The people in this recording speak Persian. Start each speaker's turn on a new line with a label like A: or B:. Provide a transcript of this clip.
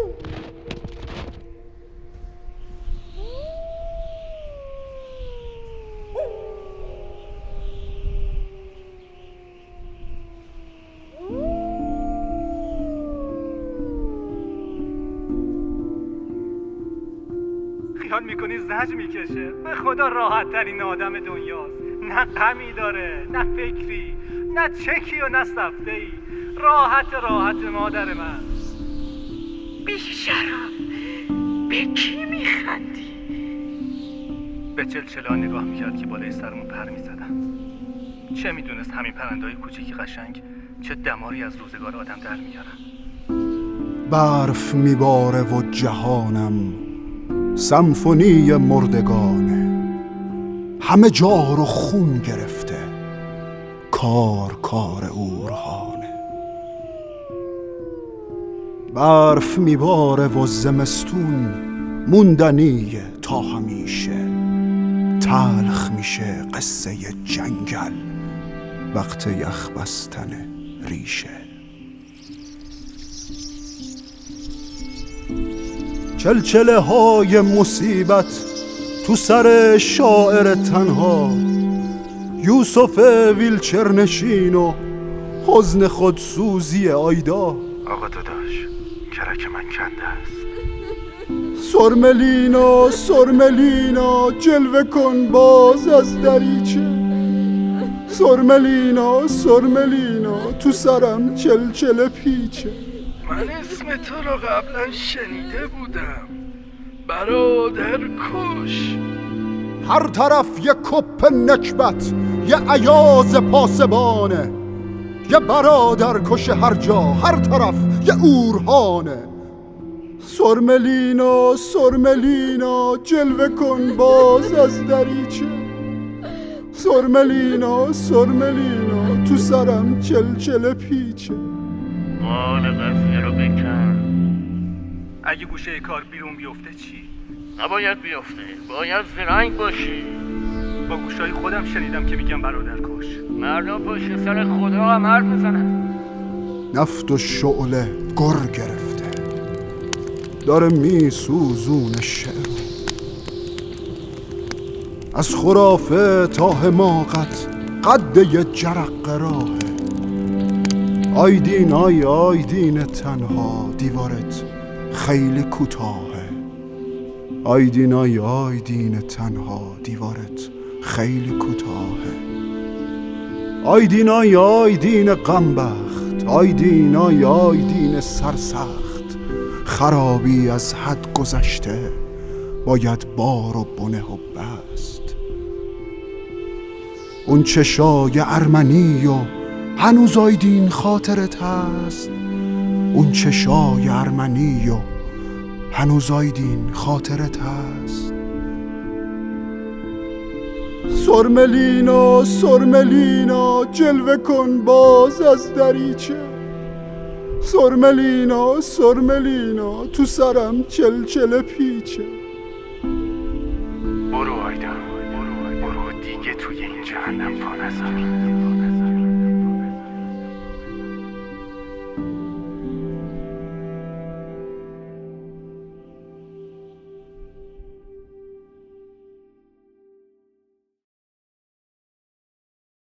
A: خیال میکنی زج میکشه؟ به خدا راحت ترین آدم دنیاست. نه غمی داره، نه فکری، نه چکی و نه صفته‌ای. راحت مادر من.
B: بیشرم، به کی میخندی؟
A: به چلچلا نگاه میکرد که بالای سرمون پر میزدن. چه میدونست همین پرنده‌های کوچیکی قشنگ چه دماری از روزگار آدم در میارن.
C: برف میباره و جهانم سمفونی مردگانه، همه جا رو خون گرفته، کار اورهانه. برف میباره و زمستون موندنیه تا همیشه، تلخ میشه قصه جنگل وقت یخ بستن ریشه. چلچله های مصیبت تو سر شاعر تنها، یوسف ویلچرنشین و حزن خودسوزی آیدا.
A: آقا داداش، کرک من کنده است.
C: سرملینا جلوه کن باز از دریچه. سرملینا تو سرم چلچله پیچه.
D: من اسم تو رو قبلا شنیده بودم، برادر کش.
C: هر طرف یه کپ نکبت، یه عیاز پاسبانه، یه برادر کش هر جا، هر طرف یه اورهانه. سرملینا جلوه کن باز از دریچه. سرملینا تو سرم چلچله پیچه.
B: مال قضیه رو بکن.
A: اگه گوشه کار بیرون بیفته چی؟
B: نباید بیفته، باید زرنگ باشی.
A: با گوشای خودم شنیدم که میگم برادر کش.
B: مردم پشت سر خدا هم حرف میزنن.
C: نفت و شعله گر گرفته، داره میسوزون شعر. از خرافه تا حماقت قد یه جرقه راهه. آیدین تنها دیوارت خیلی کوتاهه. آیدین تنها دیوارت خیلی کوتاهه. آیدین غمبخت، آیدین سرسخت. خرابی از حد گذشته، باید بار و بنه و بست. اون چشای ارمنی و هنوز آیدین خاطرت هست. اون چشای ارمنی و هنوز آیدین خاطرت هست. سرملینا جلوه کن باز از دریچه. سرملینا تو سرم چلچله پیچه.
A: برو آیدا، برو دیگه توی این جهنم پا نذار.